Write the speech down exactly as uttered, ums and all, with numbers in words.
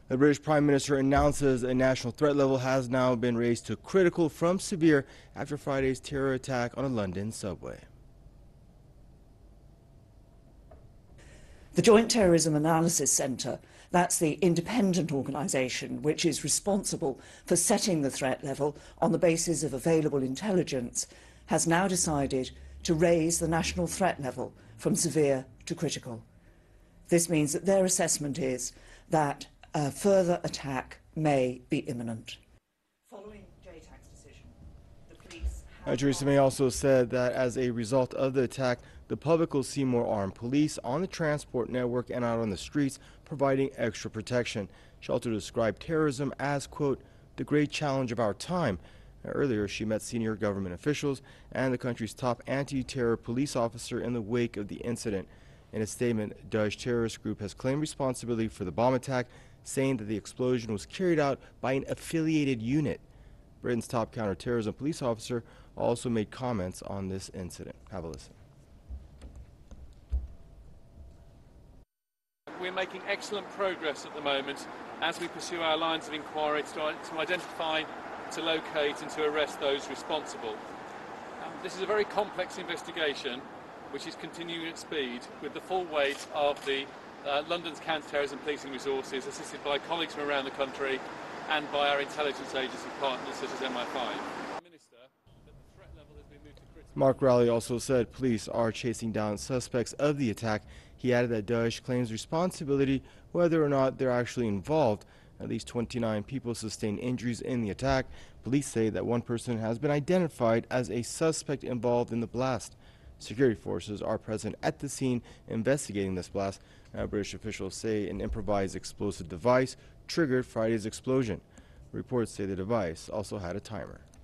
The British Prime Minister announces a national threat level has now been raised to critical from severe after Friday's terror attack on a London subway. The Joint Terrorism Analysis Centre, that's the independent organisation which is responsible for setting the threat level on the basis of available intelligence, has now decided to raise the national threat level from severe to critical. This means that their assessment is that a further attack may be imminent. Following J TAC's decision, the police have... Theresa May also said that as a result of the attack, the public will see more armed police on the transport network and out on the streets, providing extra protection. She also described terrorism as, quote, the great challenge of our time. Earlier, she met senior government officials and the country's top anti-terror police officer in the wake of the incident. In a statement, Daesh terrorist group has claimed responsibility for the bomb attack, saying that the explosion was carried out by an affiliated unit. Britain's top counterterrorism police officer also made comments on this incident. Have a listen. We're making excellent progress at the moment as we pursue our lines of inquiry to, to identify, to locate and to arrest those responsible. Um, this is a very complex investigation which is continuing at speed with the full weight of the uh, London's counter-terrorism policing resources, assisted by colleagues from around the country and by our intelligence agency partners such as M I five. Minister, that the threat level has been moved to critical. Mark Rowley also said police are chasing down suspects of the attack. He added that Daesh claims responsibility whether or not they're actually involved. At least twenty-nine people sustained injuries in the attack. Police say that one person has been identified as a suspect involved in the blast. Security forces are present at the scene investigating this blast. Uh, British officials say an improvised explosive device triggered Friday's explosion. Reports say the device also had a timer.